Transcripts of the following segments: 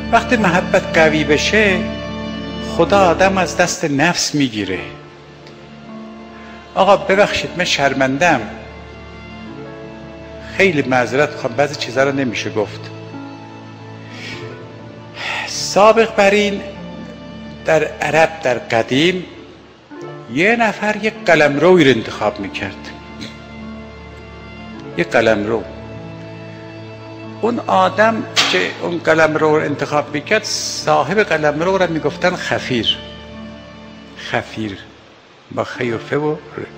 وقتی محبت قوی بشه خدا آدم از دست نفس میگیره. آقا ببخشید من شرمندم، خیلی معذرت میخوام، بعضی چیزا رو نمیشه گفت. سابق بر این در عرب در قدیم یه نفر یک قلمروی رو انتخاب میکرد، یک قلمرو. اون آدم که اون قلمرو رو انتخاب میکرد صاحب قلمرو رو میگفتن خفیر. خفیر با خیوفه و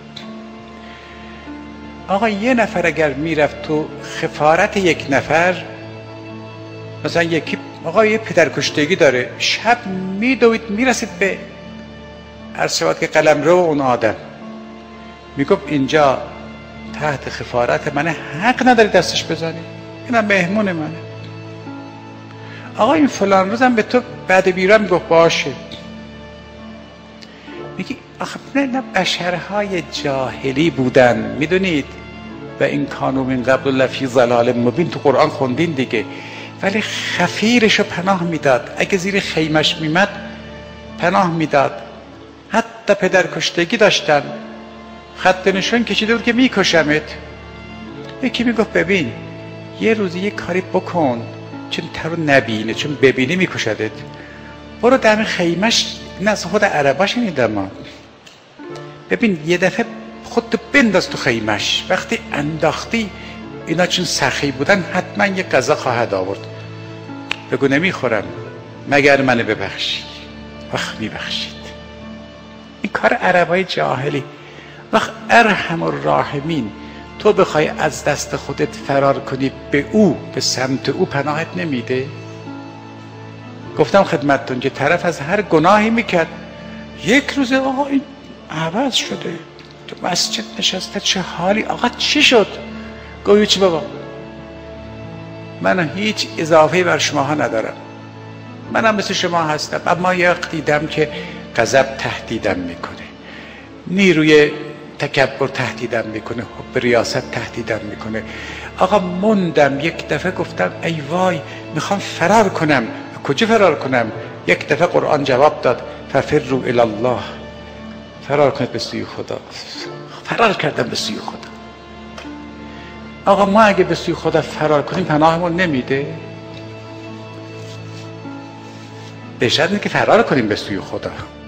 آقا یه نفر اگر میرفت تو خفارت یک نفر، مثلا یکی آقا یه پدرکشتگی داره، شب میدوید میرسید به عرصبات که قلمرو اون آدم، میگفت اینجا تحت خفارت منه، حق نداری دستش بزنی، اینم مهمون منه. آقا این فلان روزم به تو بعد بیرم میگفت باشه. میگی آخه نه بشرهای جاهلی بودن، میدونید، و این کانو من قبل لفی ضلال مبین، تو قرآن خوندین دیگه. ولی خفیرشو پناه میداد، اگه زیر خیمش میمد پناه میداد. حتی پدرکشتگی داشتن، خط نشون کشیده بود که میکشمت. یکی میگفت ببین یه روزی یه کاری بکن چون ترو نبینه، چون ببینه میکشدت، برو دم خیمش. این از خود عربا شنیدم، ببین یه دفعه خودتو بنداز تو خیمش، وقتی انداختی اینا چون سخی بودن حتما یه غذا خواهد آورد، بگو نمیخورم مگر منو ببخشی. وقت میبخشید. این کار عربای جاهلی. وقت ارحم الراحمین تو بخوای از دست خودت فرار کنی به او، به سمت او، پناهت نمیده. گفتم خدمتتون که طرف از هر گناهی میکرد، یک روز آقا این عوض شده، تو مسجد نشسته، چه حالی آقا چی شد؟ گویی چی بابا؟ من هیچ اضافه‌ای بر شماها ندارم، منم مثل شما هستم، اما یک دیدم که غضب تهدیدم میکنه، نیروی تکبر تهدیدم میکنه، حب ریاست تهدیدم میکنه. آقا موندم، یک دفعه گفتم ای وای میخوام فرار کنم. کجا فرار کنم؟ یک دفعه قرآن جواب داد ففروا الی الله، فرار کنید به سوی خدا. فرار کردم به سوی خدا. آقا ما اگه به سوی خدا فرار کنیم پناهمون نمیده؟ به شرطی که فرار کنیم به سوی خدا.